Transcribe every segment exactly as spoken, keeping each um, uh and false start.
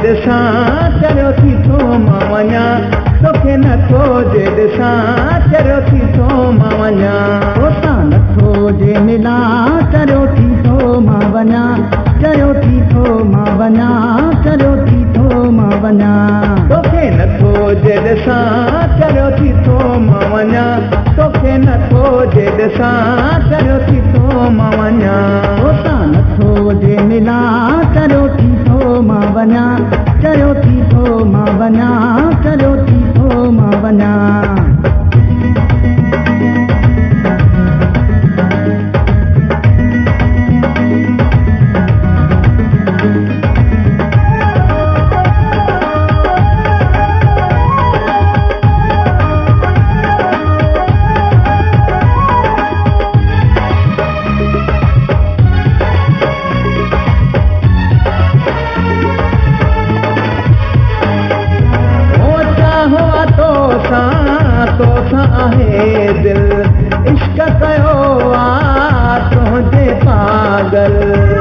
जेॾ सां चरियो थी थो मां वञा तोखे नथो जेॾ सां चरियो थी थो मां वञा तोसां नथो जे मिला चरियो थी थो मां वञा चरियो थी थो मां वञा चरियो थी थो मां वञा तोखे नथो जेॾ सां चरियो थी थो मां वञा तोखे नथो जेॾ सां चरियो थी थो मां वञा तोसां नथो जे मिला चरियो थी थो मां वञा चरियो थी थो मां वञा चरियो थी थो मां वञा तोसां आहे दिलि इश्क कयो आहे तुंहिंजे पागल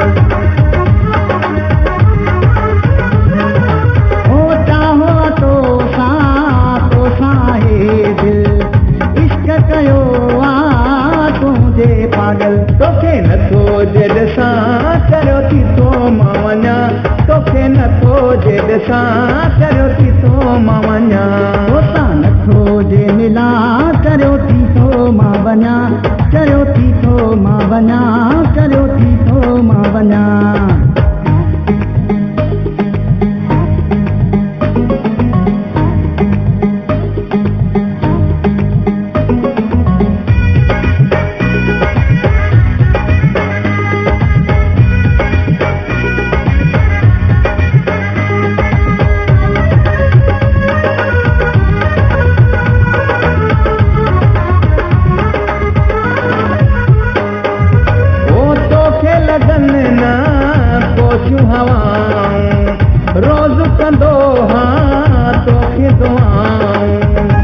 हो चाहो तोसां तोसां आहे दिलि इश्क कयो आहे तुंहिंजे पागल तोखे नथो जेॾ सां चरियो थी थो मां वञा तोखे नथो जेॾ सां चरियो थी थो मां वञा तोसां नथो जे मिला चरियो थी थो मां वञा चरियो थी थो मां वञा चरियो थी थो मां वञा रोज़ कंदो हाँ तोखे दुआऊं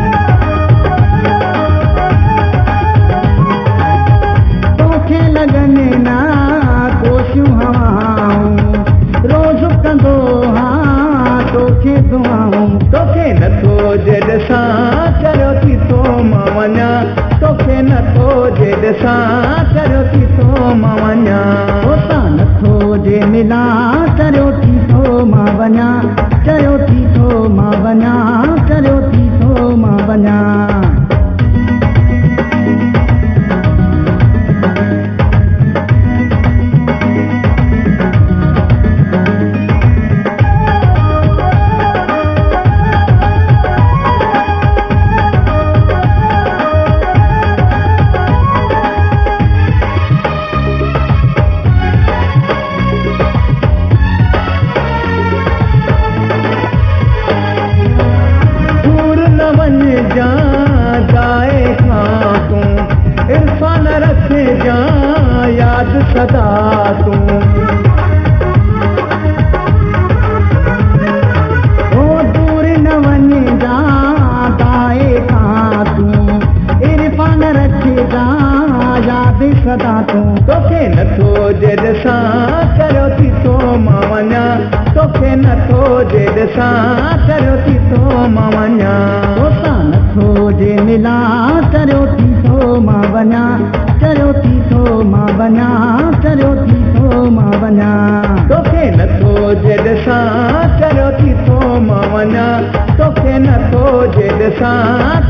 तोखे लॻनि ना कोशियूं हवाऊं रोज़ कंदो हाँ तोखे दुआऊं तोखे नथो जेॾ सां चरियो थी थो मां वञा तोखे नथो जेॾ सां चरियो थी थो मां वञा तोसां नथो जे मिला चरियो थी थो मां वञा चरियो थी थो मां वञा चरियो थी थो मां वञा जाए खां तूं इरफान रखे जा यादि सदा तूं ओ दूर न वञे जा दाए खां तूं इरफान रखे जा यादि सदा तूं तोखे नथो जेॾ सां चरियो थी थो मां वञा तोखे नथो जेॾ सां चरियो थी थो मां वञा तोसां नथो जे मिला चरियो थी थो मां वञा चरियो थी थो मां वञा चरियो थी थो मां वञा तोखे नथो जेॾ सां चरियो थी थो मां वञा तोखे नथो जेॾ सां